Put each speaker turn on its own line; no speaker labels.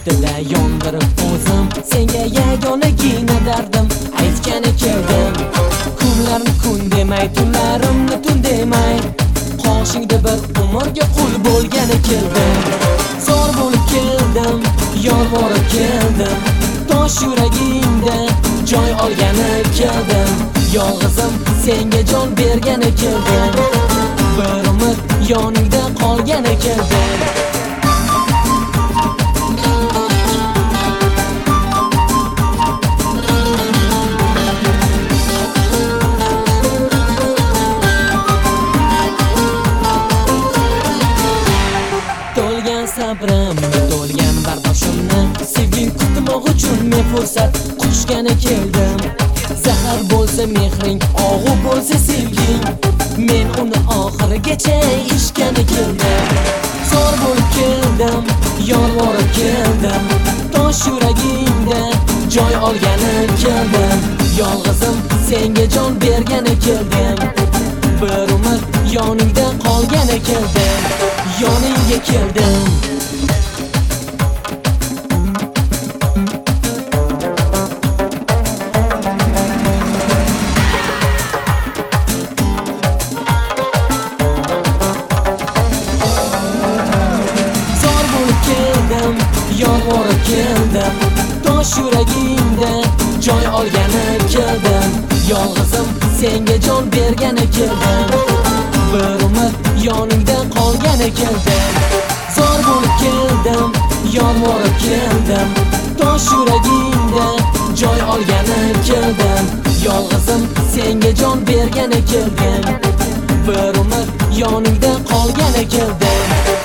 ustida yondirib o'zim senga yagonagina dardim aytgani keldim. Kunlarni kun demay, tunlarimni tun demay, qoshingda bir umrga qul bo'lgani keldim. Zor bo'lib keldim, yolvorib keldim, tosh yuragingda joy olgani keldim. Yolg'izim senga jon bergani keldim, bir umr yoningda qolgani keldim. To'lgan sabrimni, to'lgan bardoshimni sevging kutmoq uchun men fursat quchgani keldim. Zahar bo'lsa mehring, og'u bo'lsa sevging, men uni oxirigacha ichgani keldim. Zor bo'lib keldim, yolvorib keldim, tosh yuragingda joy olgani keldim. Yolg'izim senga jon bergani keldim, bir umr yoningda qolgani keldim. Yoningga keldim. Zor bo'lib keldim, yolvorib keldim, tosh yuragingda joy olgani keldim. Yolg'izim senga jon bergani keldim, bir umr yoningda qolgani keldim. Zor bo'lib keldim, yolvorib keldim, tosh yuragingda joy olgani keldim. Yolg'izim senga jon bergani keldim, bir umr yoningda qolgani keldim.